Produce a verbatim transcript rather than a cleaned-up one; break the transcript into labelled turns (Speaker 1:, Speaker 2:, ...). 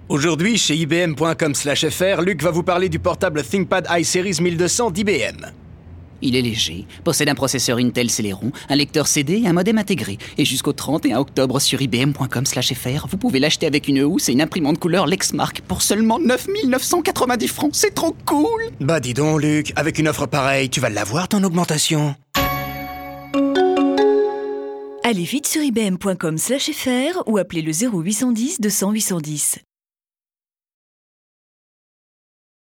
Speaker 1: Aujourd'hui, chez I B M point com slash F R, Luc va vous parler du portable ThinkPad iSeries mille deux cents d'I B M.
Speaker 2: Il est léger, possède un processeur Intel Celeron, un lecteur C D et un modem intégré. Et jusqu'au trente et un octobre sur I B M point com slash F R, vous pouvez l'acheter avec une housse et une imprimante couleur Lexmark pour seulement neuf mille neuf cent quatre-vingt-dix francs. C'est trop cool!
Speaker 1: Bah dis donc, Luc, avec une offre pareille, tu vas l'avoir ton augmentation.
Speaker 3: Allez vite sur I B M point com slash F R ou appelez le zéro huit cent dix deux cents huit cent dix.